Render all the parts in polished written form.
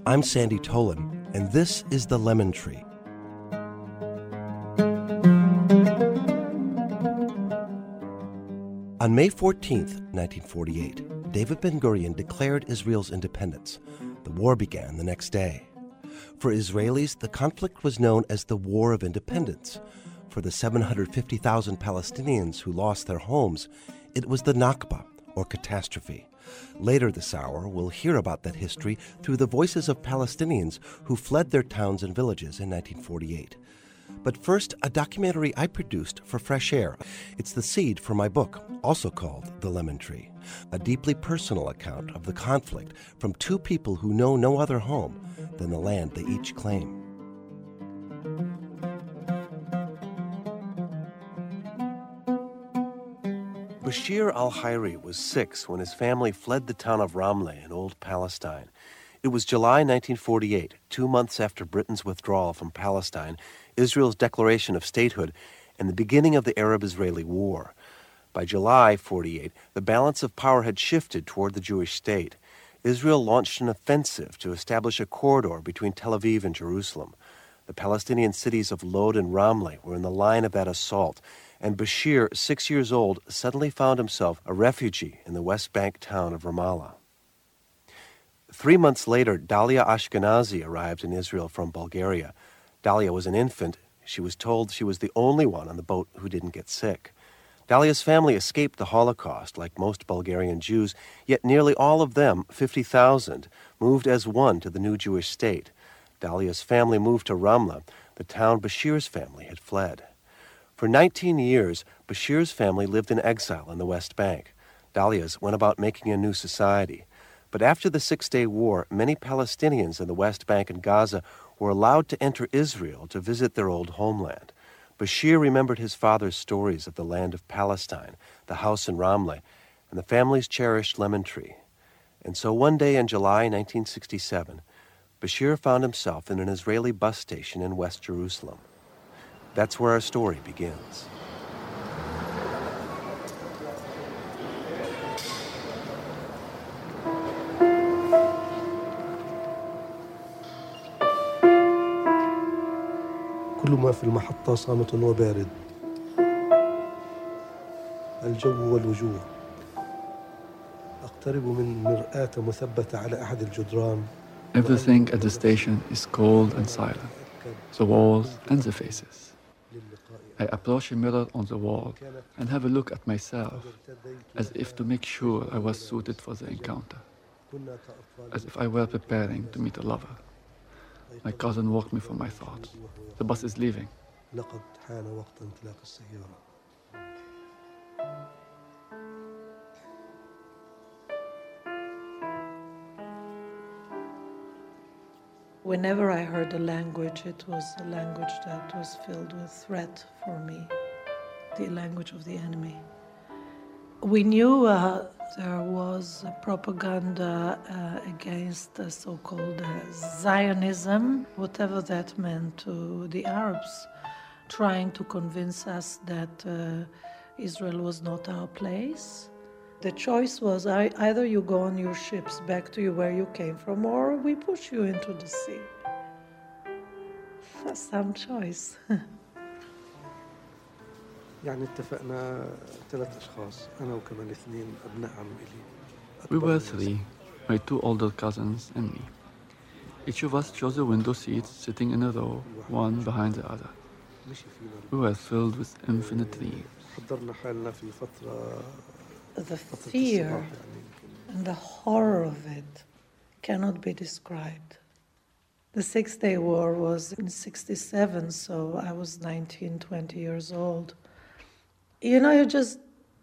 I'm Sandy Tolan, and this is The Lemon Tree. On May 14th, 1948, David Ben-Gurion declared Israel's independence. The war began the next day. For Israelis, the conflict was known as the War of Independence. For the 750,000 Palestinians who lost their homes, it was the Nakba, or catastrophe. Later this hour, we'll hear about that history through the voices of Palestinians who fled their towns and villages in 1948. But first, a documentary I produced for Fresh Air. It's the seed for my book, also called The Lemon Tree, a deeply personal account of the conflict from two people who know no other home than the land they each claim. Bashir al-Hayri was 6 when his family fled the town of Ramleh in old Palestine. It was July 1948, 2 months after Britain's withdrawal from Palestine, Israel's declaration of statehood, and the beginning of the Arab-Israeli War. By July 48, the balance of power had shifted toward the Jewish state. Israel launched an offensive to establish a corridor between Tel Aviv and Jerusalem. The Palestinian cities of Lod and Ramleh were in the line of that assault, and Bashir, 6 years old, suddenly found himself a refugee in the West Bank town of Ramallah. 3 months later, Dalia Ashkenazi arrived in Israel from Bulgaria. Dalia was an infant. She was told she was the only one on the boat who didn't get sick. Dalia's family escaped the Holocaust, like most Bulgarian Jews, yet nearly all of them, 50,000, moved as one to the new Jewish state. Dalia's family moved to Ramla, the town Bashir's family had fled. For 19 years, Bashir's family lived in exile in the West Bank. Dalia's went about making a new society. But after the Six-Day War, many Palestinians in the West Bank and Gaza were allowed to enter Israel to visit their old homeland. Bashir remembered his father's stories of the land of Palestine, the house in Ramleh, and the family's cherished lemon tree. And so one day in July 1967, Bashir found himself in an Israeli bus station in West Jerusalem. That's where our story begins. كل ما في المحطة صامت وبارد. الجو والوجوه. أقترب من مرآة مثبتة على أحد الجدران. Everything at the station is cold and silent. The walls and the faces. I approach a mirror on the wall and have a look at myself, as if to make sure I was suited for the encounter, as if I were preparing to meet a lover. My cousin woke me from my thoughts. The bus is leaving. Whenever I heard a language, it was a language that was filled with threat for me, the language of the enemy. We knew there was a propaganda against the so-called Zionism, whatever that meant to the Arabs, trying to convince us that Israel was not our place. The choice was either you go on your ships back to where you came from, or we push you into the sea. Some choice. يعني اتفقنا 3 أشخاص أنا وكمان 2 أبناء عم إلي. We were 3, my 2 older cousins and me. Each of us chose a window seat sitting in a row, one behind the other. We were filled with infinite dreams. حضرنا حالنا في فترة. The fear and the horror of it cannot be described. The Six-Day War was in 1967, so I was 19, 20 years old. You know, you just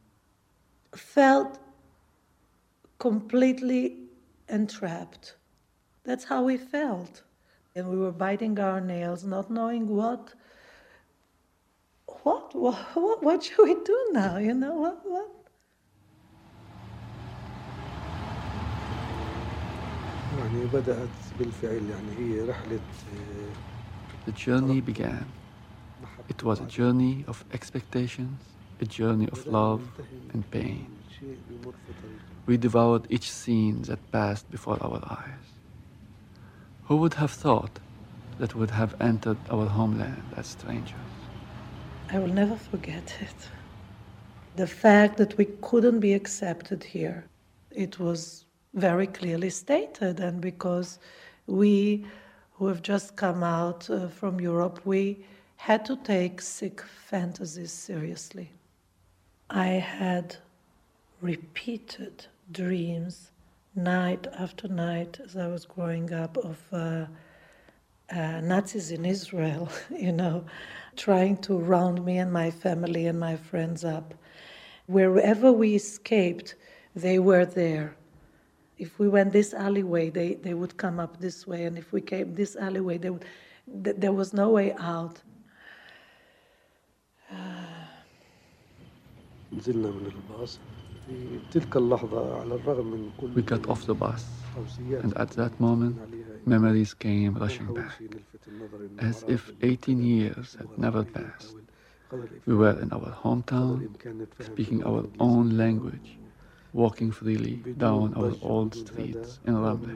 felt completely entrapped. That's how we felt. And we were biting our nails, not knowing what should we do now, you know, what? يعني بدأت بالفعل يعني هي رحلة. The journey began. It was a journey of expectations, a journey of love and pain. We devoured each scene that passed before our eyes. Who would have thought that would have entered our homeland as strangers? I will never forget it. The fact that we couldn't be accepted here, it was very clearly stated, and because we who have just come out from Europe, we had to take sick fantasies seriously. I had repeated dreams night after night as I was growing up of Nazis in Israel, trying to round me and my family and my friends up. Wherever we escaped, they were there. If we went this alleyway, they would come up this way, and if we came this alleyway, there was no way out. نزلنا من الباص في تلك اللحظة على الرغم من كل We got off the bus, and at that moment, memories came rushing back, as if 18 years had never passed. We were in our hometown, speaking our own language, walking freely down our old streets in Ramle.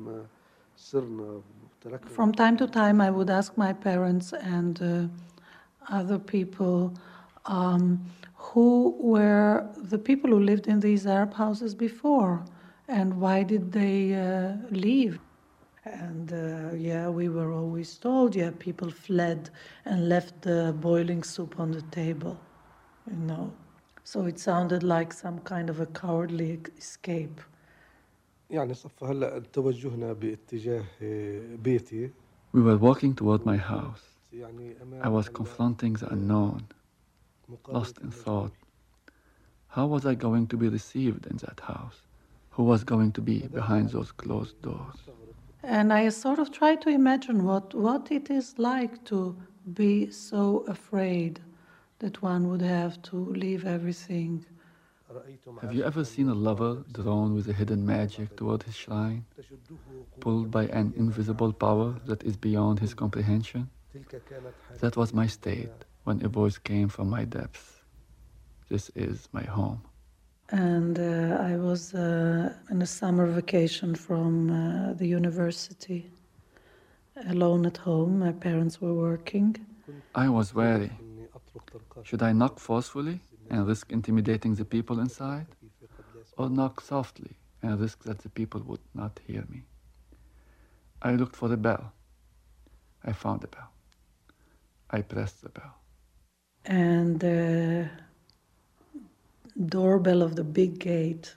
From time to time, I would ask my parents and other people who were the people who lived in these Arab houses before, and why did they leave? And we were always told, people fled and left the boiling soup on the table, So it sounded like some kind of a cowardly escape. يعني صف هلا توجهنا باتجاه بيتي. We were walking toward my house. I was confronting the unknown, lost in thought. How was I going to be received in that house? Who was going to be behind those closed doors? And I sort of tried to imagine what it is like to be so afraid that one would have to leave everything. Have you ever seen a lover drawn with a hidden magic toward his shrine, pulled by an invisible power that is beyond his comprehension? That was my state when a voice came from my depths. This is my home. And I was in a summer vacation from the university, alone at home. My parents were working. I was wary. Should I knock forcefully and risk intimidating the people inside? Or knock softly and risk that the people would not hear me? I looked for the bell. I found the bell. I pressed the bell. And the doorbell of the big gate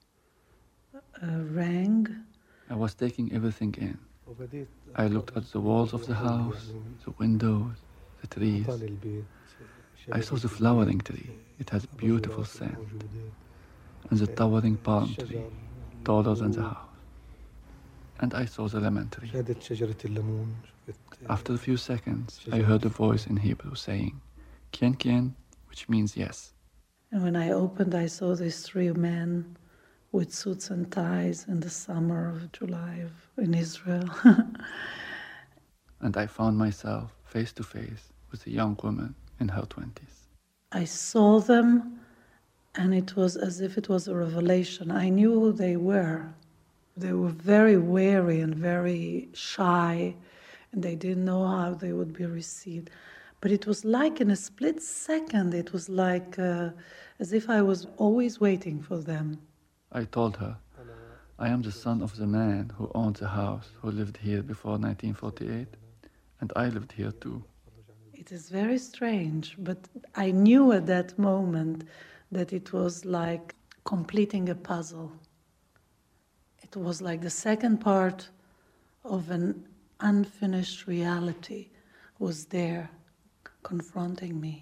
rang. I was taking everything in. I looked at the walls of the house, the windows, the trees. I saw the flowering tree. It has beautiful scent. And the towering palm tree, taller than the house. And I saw the lemon tree. After a few seconds, I heard a voice in Hebrew saying, "Kien kien," which means yes. And when I opened, I saw these three men with suits and ties in the summer of July in Israel. And I found myself face to face with a young woman in her 20s. I saw them, and it was as if it was a revelation. I knew who they were. They were very wary and very shy, and they didn't know how they would be received. But it was like in a split second, it was like as if I was always waiting for them. I told her, I am the son of the man who owned the house, who lived here before 1948, and I lived here too. It is very strange, but I knew at that moment that it was like completing a puzzle. It was like the second part of an unfinished reality was there, confronting me.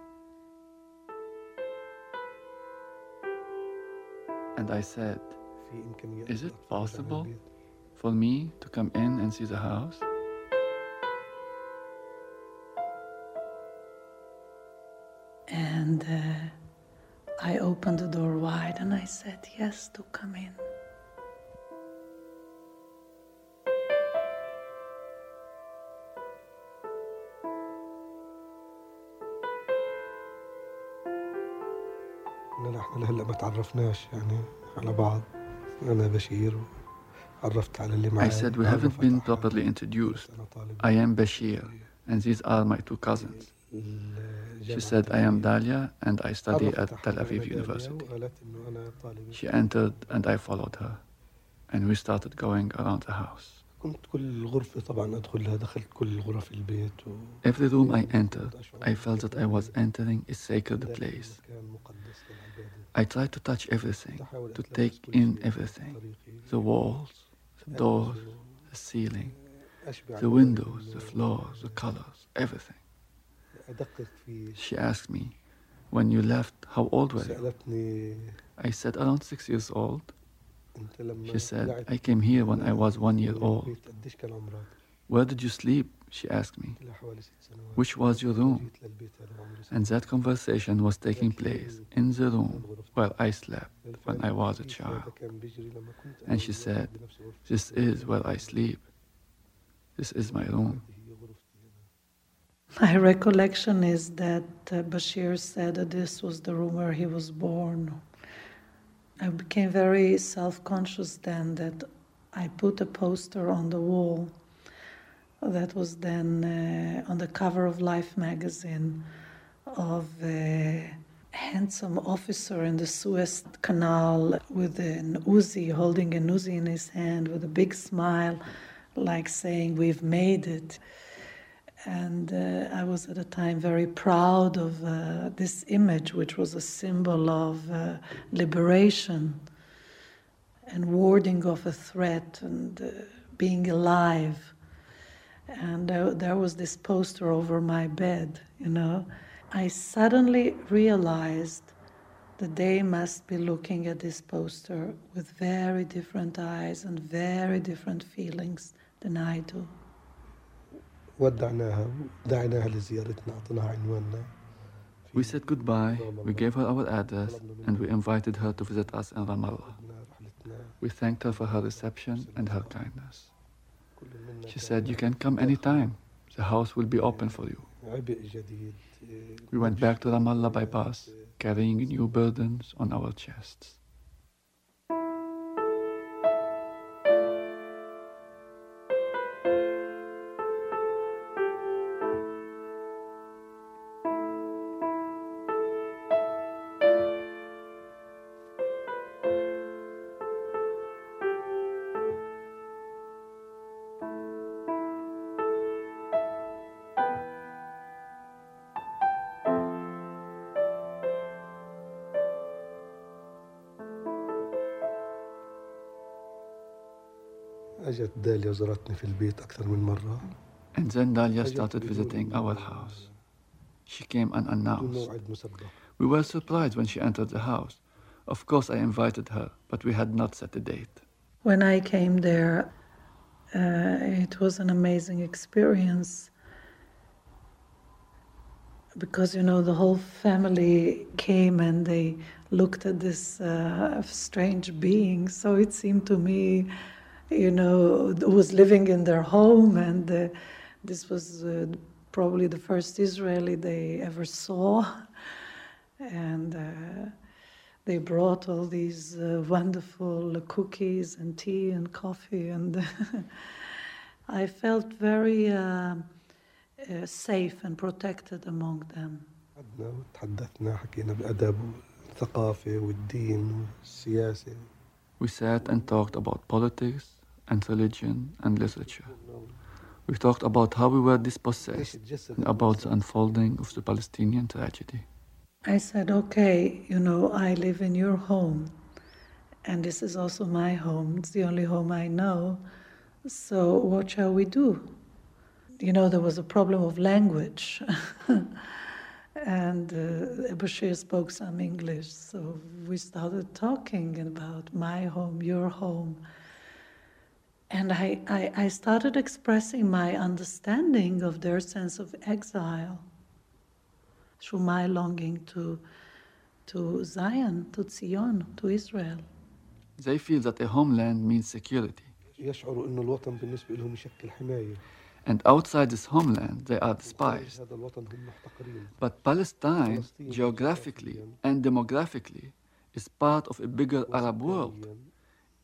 And I said, is it possible for me to come in and see the house? And I opened the door wide and I said, yes, to come in. احنا هلا ما تعرفناش على بعض. انا بشير عرفت على اللي I معي. said, we haven't been properly introduced. I am Bashir, and these are my two cousins. She said, I am Dalia, and I study at Tel Aviv University. She entered, and I followed her, and we started going around the house. كنت كل غرفة طبعا أدخلها دخلت كل غرف البيت Every room I entered, I felt that I was entering a sacred place. I tried to touch everything, to take in everything. The walls, the doors, the ceiling, the windows, the floors, the colors, everything. She asked me, when you left, how old were you? I said, around 6 years old. She said, I came here when I was 1 year old. Where did you sleep? She asked me. Which was your room? And that conversation was taking place in the room where I slept when I was a child. And she said, this is where I sleep. This is my room. My recollection is that Bashir said that this was the room where he was born. I became very self-conscious then that I put a poster on the wall that was then on the cover of Life magazine of a handsome officer in the Suez Canal with an Uzi, holding an Uzi in his hand with a big smile, like saying, we've made it. And I was at the time very proud of this image, which was a symbol of liberation and warding off a threat and being alive. And there was this poster over my bed, you know. I suddenly realized that they must be looking at this poster with very different eyes and very different feelings than I do. دعيناها لزيارتنا أعطيناها عنواننا. We said goodbye, we gave her our address, and we invited her to visit us in Ramallah. We thanked her for her reception and her kindness. She said, you can come anytime. The house will be open for you. We went back to Ramallah by bus, carrying new burdens on our chests. أجت داليا زارتني في البيت أكثر من مرة. And then Dalia started visiting our house. She came unannounced. We were surprised when she entered the house. Of course, I invited her, but we had not set a date. When I came there, it was an amazing experience because, you know, the whole family came and they looked at this strange being. So it seemed to me, you know, who was living in their home, and this was probably the first Israeli they ever saw. And they brought all these wonderful cookies and tea and coffee, and I felt very safe and protected among them. تحدثنا حكينا بالأدب والثقافة والدين والسياسة. We sat and talked about politics and religion and literature. We talked about how we were dispossessed and about the unfolding of the Palestinian tragedy. I said, okay, you know, I live in your home, and this is also my home. It's the only home I know. So what shall we do? You know, there was a problem of language. And Bashir spoke some English, so we started talking about my home, your home. And I started expressing my understanding of their sense of exile through my longing to Zion, to Zion, to Israel. They feel that a homeland means security. يشعروا إنه الوطن بالنسبة لهم يشكل حماية. And outside this homeland, they are despised. But Palestine, geographically and demographically, is part of a bigger Arab world.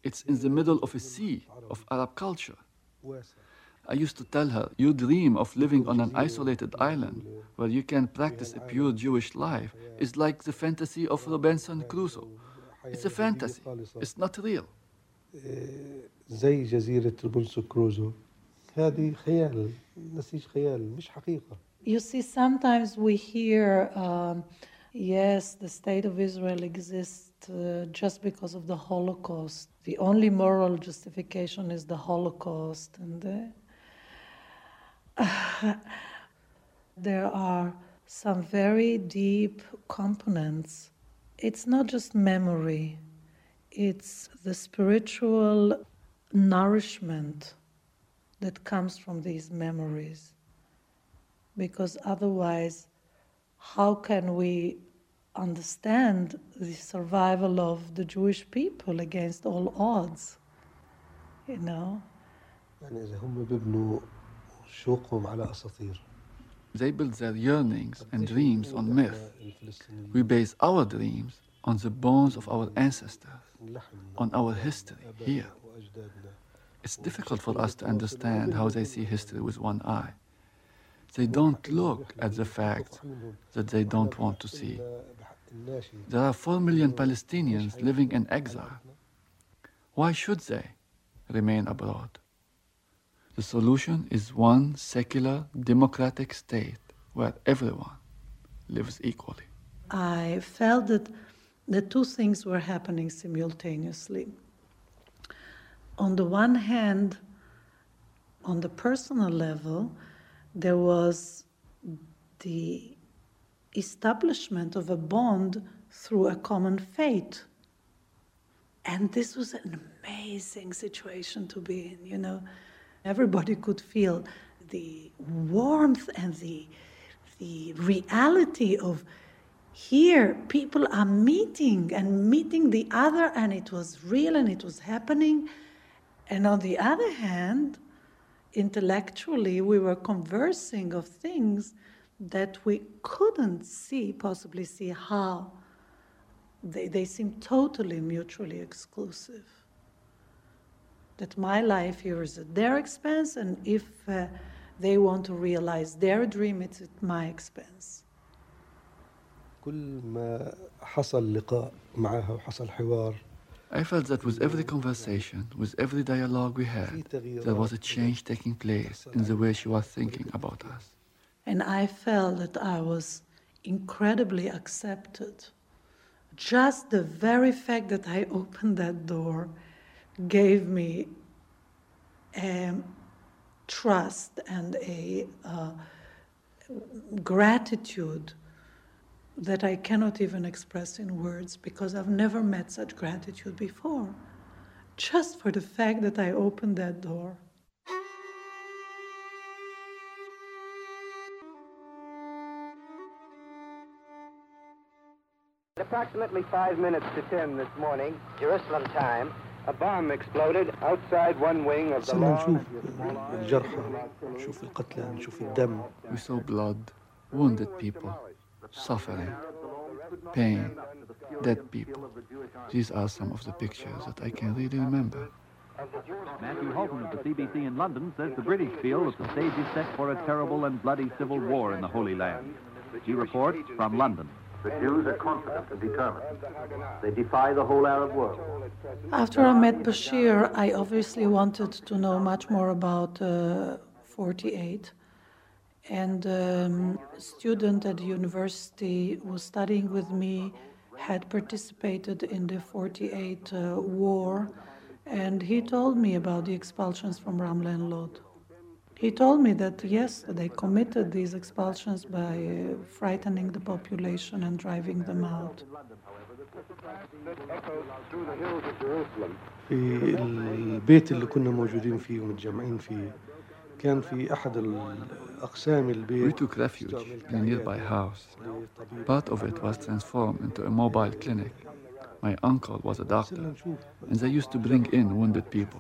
It's in the middle of a sea of Arab culture. واسع. I used to tell her, you dream of living on an isolated island where you can practice a pure Jewish life is like the fantasy of Robinson Crusoe. It's a fantasy. It's not real. زي جزيرة روبنسون كروزو. هذه خيال، نسيج خيال مش حقيقة. You see, sometimes we hear, yes, the state of Israel exists just because of the Holocaust. The only moral justification is the Holocaust. And there are some very deep components. It's not just memory, it's the spiritual nourishment that comes from these memories. Because otherwise, how can we understand the survival of the Jewish people against all odds? You know? يعني إذا هم بيبنوا شوقهم على أساطير. They build their yearnings and dreams on myth. We base our dreams on the bones of our ancestors, on our history here. It's difficult for us to understand how they see history with one eye. They don't look at the facts that they don't want to see. There are 4 million Palestinians living in exile. Why should they remain abroad? The solution is one secular, democratic state where everyone lives equally. I felt that the two things were happening simultaneously. On the one hand, on the personal level, there was the establishment of a bond through a common fate. And this was an amazing situation to be in, you know. Everybody could feel the warmth and the reality of here people are meeting the other, and it was real and it was happening. And on the other hand, intellectually, we were conversing of things that we couldn't possibly see how. They seemed totally mutually exclusive. That my life here is at their expense, and if they want to realize their dream, it's at my expense. كل ما حصل لقاء معها وحصل حوار. I felt that with every conversation, with every dialogue we had, there was a change taking place in the way she was thinking about us. And I felt that I was incredibly accepted. Just the very fact that I opened that door gave me trust and a gratitude that I cannot even express in words, because I've never met such gratitude before, just for the fact that I opened that door. At approximately 5 minutes to 10 this morning, Jerusalem time, a bomb exploded outside one wing of the صرنا lawn. نشوف الجرحى، نشوف القتلى، نشوف الدم. We saw blood, wounded people, suffering, pain, dead people. These are some of the pictures that I can really remember. Matthew Holton of the CBC in London says the British feel that the stage is set for a terrible and bloody civil war in the Holy Land. He reports from London. The Jews are confident and determined. They defy the whole Arab world. After I met Bashir, I obviously wanted to know much more about 48. And a student at the university who was studying with me had participated in the 48 war, and he told me about the expulsions from Ramle and Lod. He told me that, yes, they committed these expulsions by frightening the population and driving them out. في البيت اللي كنا موجودين فيه ومتجمعين فيه كان في أحد الأقسام البيت. We took refuge in a nearby house. Part of it was transformed into a mobile clinic. My uncle was a doctor, and they used to bring in wounded people.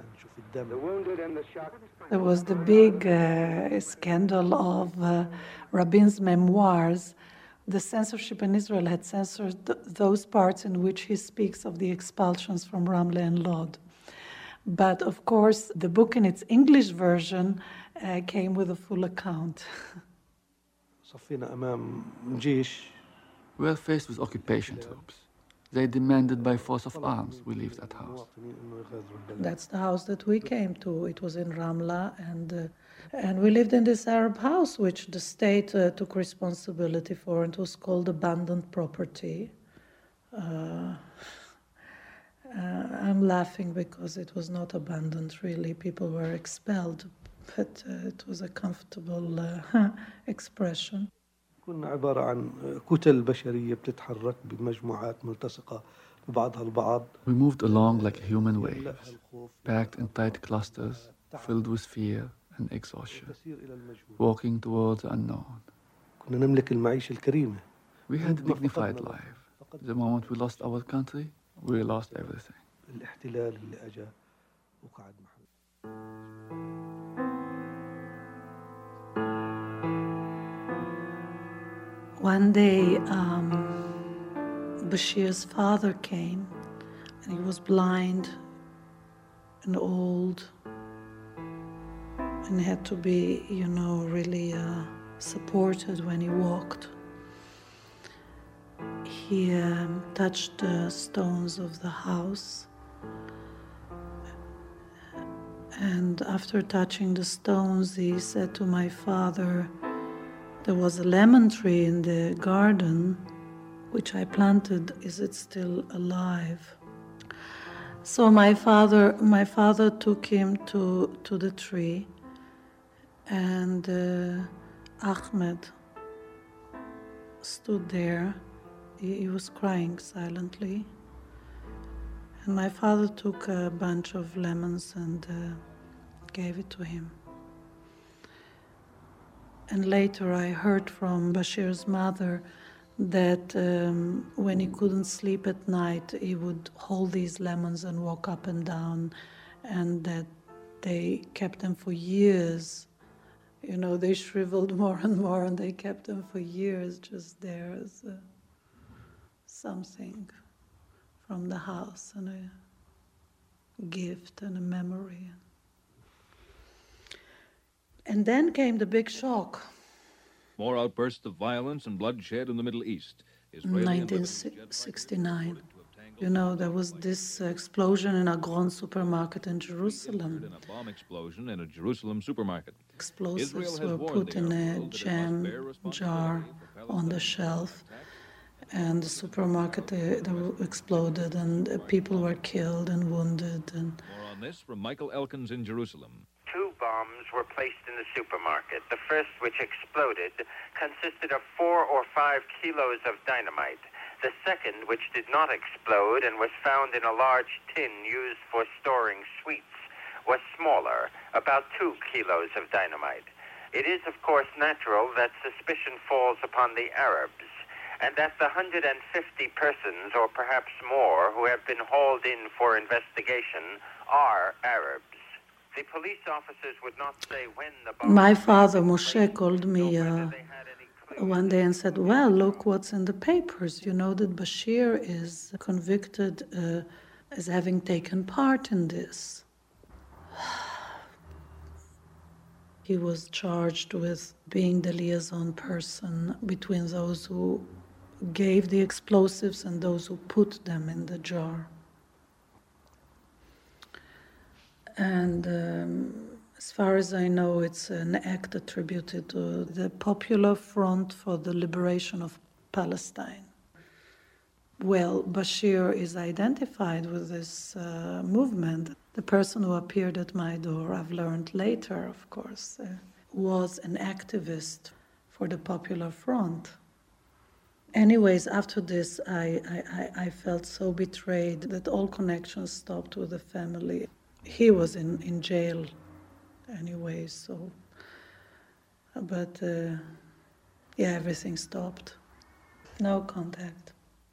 There was the big scandal of Rabin's memoirs, the censorship in Israel had censored those parts in which he speaks of the expulsions from Ramle and Lod. But of course, the book in its English version came with a full account. صفينا أمام جيش. We were faced with occupation troops. They demanded by force of arms we leave that house. That's the house that we came to. It was in Ramla, and we lived in this Arab house, which the state took responsibility for, and it was called abandoned property. I'm laughing because it was not abandoned, really. People were expelled, but it was a comfortable expression. كنا عبارة عن كتل بشرية بتتحرك بمجموعات ملتصقة ببعضها البعض. We moved along like human waves, packed in tight clusters, filled with fear and exhaustion, walking towards the unknown. كنا نملك المعيشة الكريمة. We had a dignified life. The moment we lost our country, we lost everything. الاحتلال اللي أجا وقعد محل. One day, Bashir's father came, and he was blind and old, and had to be, really supported when he walked. He touched the stones of the house, and after touching the stones, he said to my father, "There was a lemon tree in the garden, which I planted. Is it still alive?" So my father took him to the tree, and Ahmed stood there. He was crying silently. And my father took a bunch of lemons and gave it to him. And later I heard from Bashir's mother that when he couldn't sleep at night, he would hold these lemons and walk up and down, and that they kept them for years. They shriveled more and more, and they kept them for years just there as something from the house and a gift and a memory. And then came the big shock. More outbursts of violence and bloodshed in the Middle East. 1969. There was this explosion in a Agron supermarket in Jerusalem. A bomb explosion in a Jerusalem supermarket. Explosives were put in a jam jar on the shelf, and the supermarket exploded, and people were killed and wounded. More on this from Michael Elkins in Jerusalem. 2 bombs were placed in the supermarket. The first, which exploded, consisted of 4 or 5 kilos of dynamite. The second, which did not explode and was found in a large tin used for storing sweets, was smaller, about 2 kilos of dynamite. It is, of course, natural that suspicion falls upon the Arabs, and that the 150 persons, or perhaps more, who have been hauled in for investigation are Arabs. The police officers would not say when the bomb... My father, Moshe, called me one day and said, "Well, look what's in the papers. You know that Bashir is convicted as having taken part in this." He was charged with being the liaison person between those who gave the explosives and those who put them in the jar. And as far as I know, it's an act attributed to the Popular Front for the Liberation of Palestine. Well, Bashir is identified with this movement. The person who appeared at my door, I've learned later, of course, was an activist for the Popular Front. Anyways, after this, I felt so betrayed that all connections stopped with the family. He was in jail anyway, so... But, everything stopped. No contact.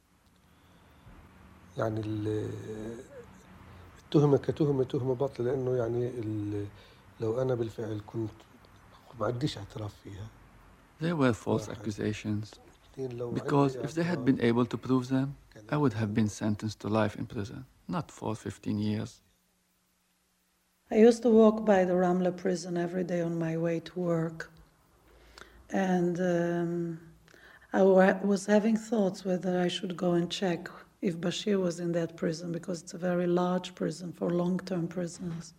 يعني التهمة كتهمة تهمة باطلة، لأنه يعني لو أنا بالفعل كنت ما عنديش اعتراف فيها. There were false accusations, Because if they had been able to prove them, I would have been sentenced to life in prison, not for 15 years. I used to walk by the Ramla prison every day on my way to work. And I was having thoughts whether I should go and check if Bashir was in that prison, because it's a very large prison for long-term prisoners.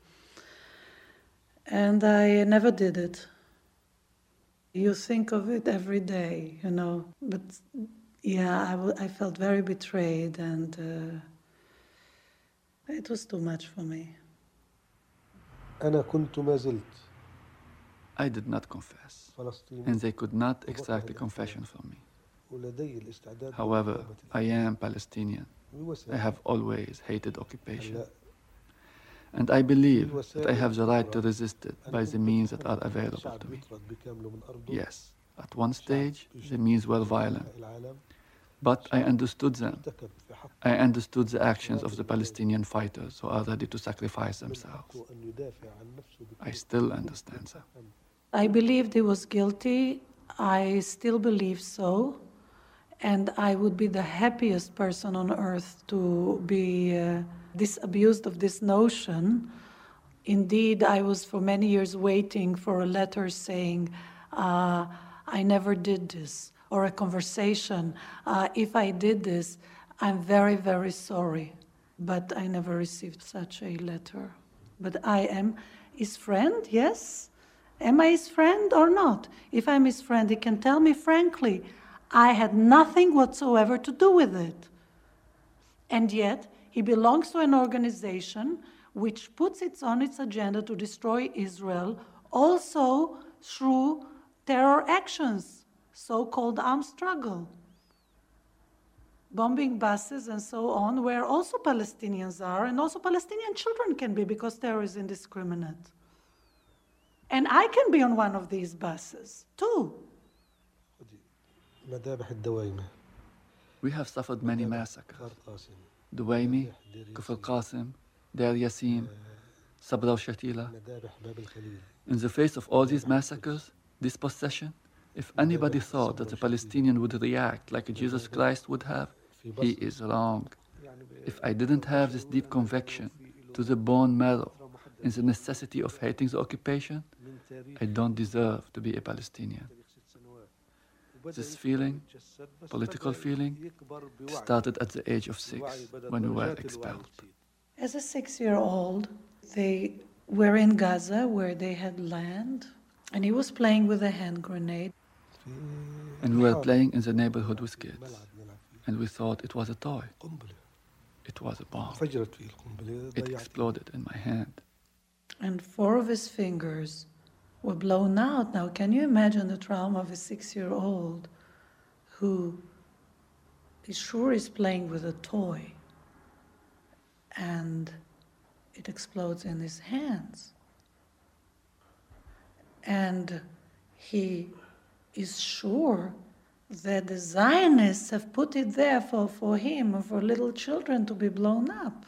And I never did it. You think of it every day, you know. But yeah, I felt very betrayed, and it was too much for me. أنا كنت ما زلت I did not confess, and they could not extract the confession from me. However, I am Palestinian. I have always hated occupation. And I believe that I have the right to resist it by the means that are available to me. Yes, at one stage, the means were violent. But I understood them. I understood the actions of the Palestinian fighters who are ready to sacrifice themselves. I still understand them. I believed he was guilty. I still believe so. And I would be the happiest person on earth to be disabused of this notion. Indeed, I was for many years waiting for a letter saying, I never did this, or a conversation. If I did this, I'm very, very sorry. But I never received such a letter. But I am his friend, yes? Am I his friend or not? If I'm his friend, he can tell me frankly, I had nothing whatsoever to do with it. And yet, he belongs to an organization which puts it on its agenda to destroy Israel, also through terror actions, so-called armed struggle. Bombing buses and so on, where also Palestinians are, and also Palestinian children can be, because terror is indiscriminate. And I can be on one of these buses, too. We have suffered many massacres. Duwaimi, Kufr Qasim, Deir Yassin, Sabra al-Shatila. In the face of all these massacres, dispossession, if anybody thought that the Palestinian would react like Jesus Christ would have, he is wrong. If I didn't have this deep conviction to the bone marrow in the necessity of hating the occupation, I don't deserve to be a Palestinian. This feeling, political feeling, started at the age of 6 when we were expelled. As a 6-year-old, they were in Gaza where they had land, and he was playing with a hand grenade. And we were playing in the neighborhood with kids, and we thought it was a toy. It was a bomb. It exploded in my hand. And 4 of his fingers were blown out. Now, can you imagine the trauma of a 6-year-old who is sure is playing with a toy and it explodes in his hands? And he is sure that the Zionists have put it there for him and for little children to be blown up.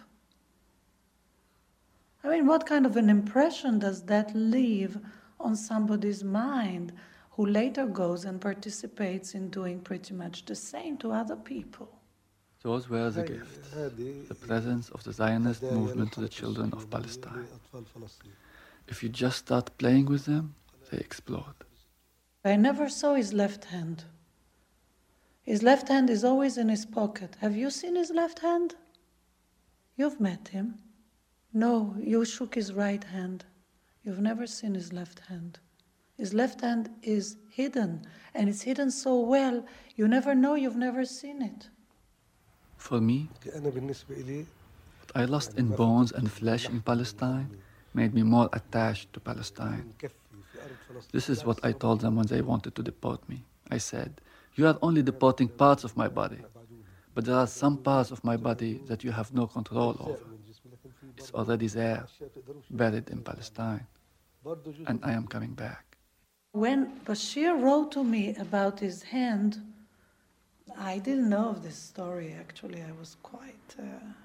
I mean, what kind of an impression does that leave on somebody's mind who later goes and participates in doing pretty much the same to other people? Those were the gifts, the presence of the Zionist movement to the children of Palestine. If you just start playing with them, they explode. I never saw his left hand. His left hand is always in his pocket. Have you seen his left hand? You've met him. No, you shook his right hand. You've never seen his left hand. His left hand is hidden, and it's hidden so well, you never know, you've never seen it. For me, what I lost in bones and flesh in Palestine made me more attached to Palestine. This is what I told them when they wanted to deport me. I said, you are only deporting parts of my body, but there are some parts of my body that you have no control over. It's already there, buried in Palestine, and I am coming back. When Bashir wrote to me about his hand, I didn't know of this story, actually. I was quite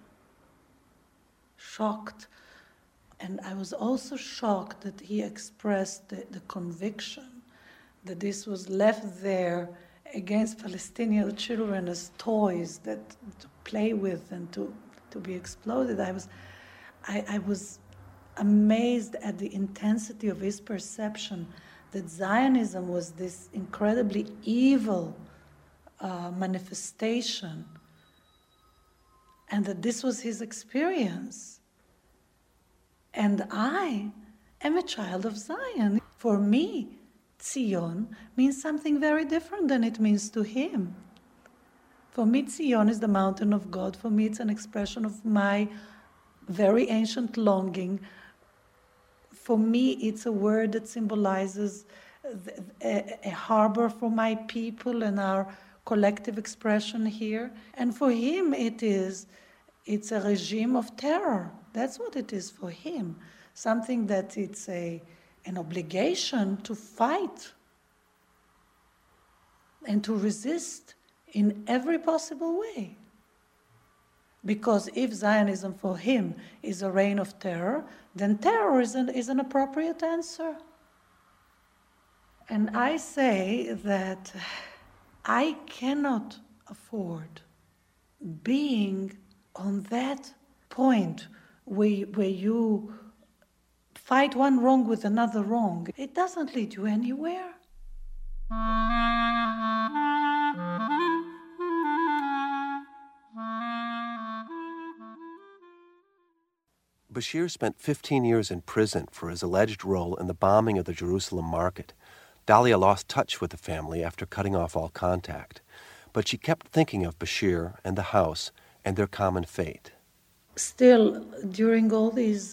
shocked. And I was also shocked that he expressed the conviction that this was left there against Palestinian children as toys that to play with and to be exploded. I was amazed at the intensity of his perception that Zionism was this incredibly evil manifestation, and that this was his experience. And I am a child of Zion. For me, Tzion means something very different than it means to him. For me, Tzion is the mountain of God. For me, it's an expression of my very ancient longing. For me, it's a word that symbolizes a harbor for my people and our collective expression here. And for him, it's a regime of terror. That's what it is for him. Something that it's an obligation to fight and to resist in every possible way. Because if Zionism for him is a reign of terror, then terror is an appropriate answer. And I say that I cannot afford being on that point where you fight one wrong with another wrong. It doesn't lead you anywhere. Bashir spent 15 years in prison for his alleged role in the bombing of the Jerusalem market. Dalia lost touch with the family after cutting off all contact, but she kept thinking of Bashir and the house and their common fate. Still, during all these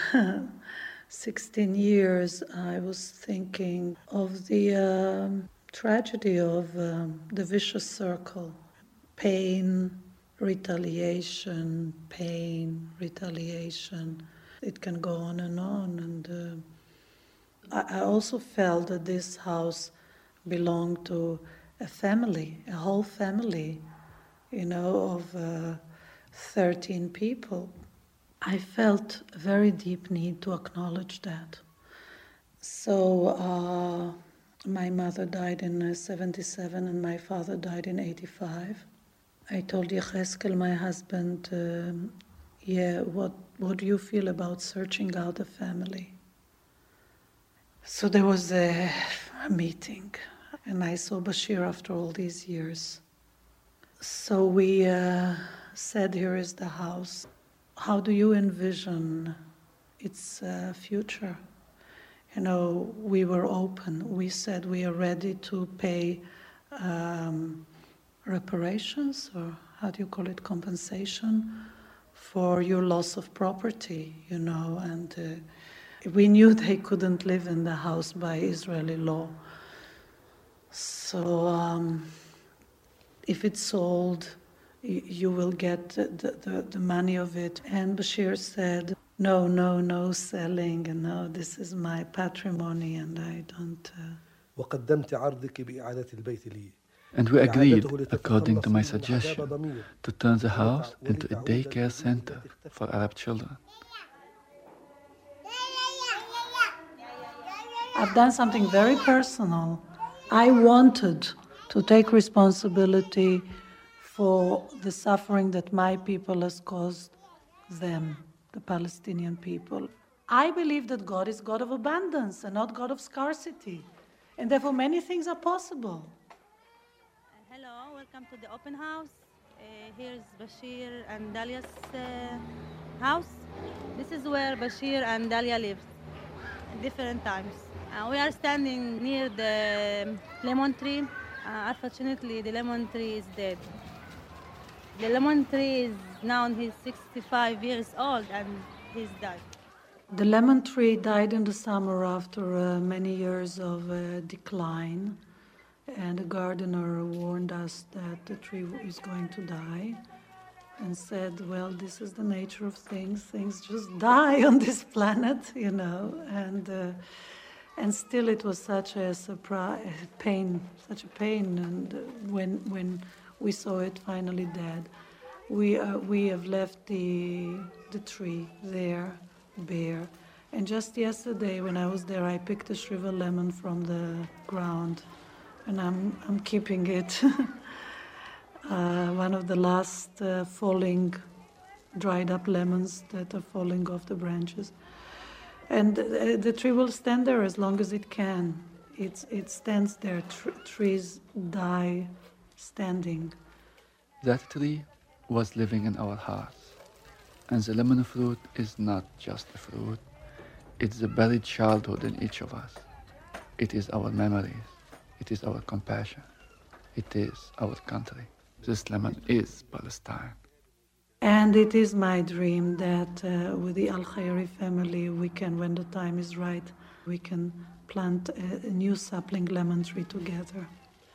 16 years, I was thinking of the tragedy of the vicious circle. Pain, retaliation, pain, retaliation. It can go on. And I also felt that this house belonged to a family, a whole family, of 13 people. I felt a very deep need to acknowledge that. So my mother died in 77 and my father died in 85. I told Yecheskel, my husband, what do you feel about searching out a family? So there was a meeting, and I saw Bashir after all these years. So we said, here is the house. How do you envision its future? We were open. We said we are ready to pay reparations, or how do you call it, compensation, for your loss of property, and we knew they couldn't live in the house by Israeli law. So if it's sold, you will get the money of it. And Bashir said, no selling, and no, this is my patrimony, and I don't... وقدمت عرضك بإعادة البيت لي. And we agreed, according to my suggestion, to turn the house into a daycare center for Arab children. I've done something very personal. I wanted to take responsibility for the suffering that my people has caused them, the Palestinian people. I believe that God is God of abundance and not God of scarcity, and therefore many things are possible. Hello, welcome to the open house. Here's Bashir and Dalia's house. This is where Bashir and Dalia lived at different times. We are standing near the lemon tree. Unfortunately, the lemon tree is dead. The lemon tree is now he's 65 years old and he's died. The lemon tree died in the summer after many years of decline. And the gardener warned us that the tree is going to die and said, well, this is the nature of things. Things just die on this planet, and still it was such a surprise, such a pain. And when we saw it finally dead, we have left the tree there, bare. And just yesterday when I was there, I picked a shriveled lemon from the ground. and I'm keeping it. One of the last falling, dried up lemons that are falling off the branches. And the tree will stand there as long as it can. It stands there. Trees die standing. That tree was living in our hearts. And the lemon fruit is not just a fruit. It's the buried childhood in each of us. It is our memories. It is our compassion. It is our country. This lemon is Palestine. And it is my dream that with the Al-Khayri family, we can, when the time is right, we can plant a new sapling lemon tree together.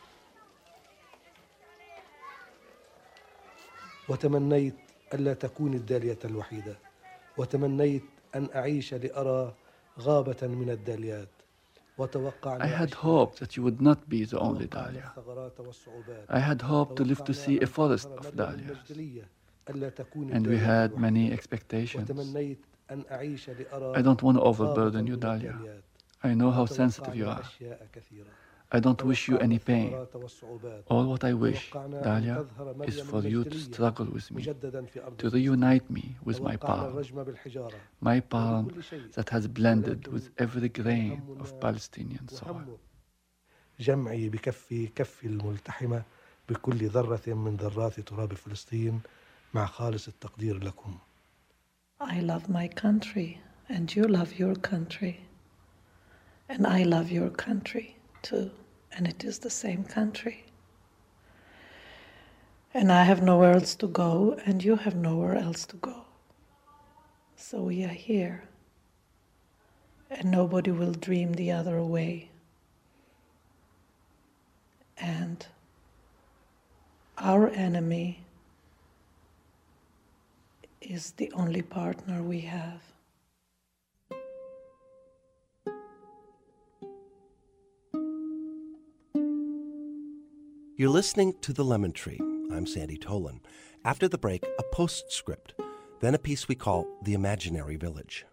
وتمنيت ألا تكون الدالية الوحيدة، وتمنيت أن أعيش لأرى غابة من الداليات. I had hoped that you would not be the only dahlia. I had hoped to live to see a forest of dahlias. And we had many expectations. I don't want to overburden you, Dahlia. I know how sensitive you are. I don't wish you any pain. All what I wish, Dahlia, is for you to struggle with me, to reunite me with my palm that has blended with every grain of Palestinian soil. جمعي بكفي كفي الملتحمة بكل ذرة من ذرات تراب فلسطين مع خالص التقدير لكم. I love my country, and you love your country. And I love your country, too. And it is the same country. And I have nowhere else to go, and you have nowhere else to go. So we are here. And nobody will dream the other way. And our enemy is the only partner we have. You're listening to The Lemon Tree. I'm Sandy Tolan. After the break, a postscript, then a piece we call The Imaginary Village.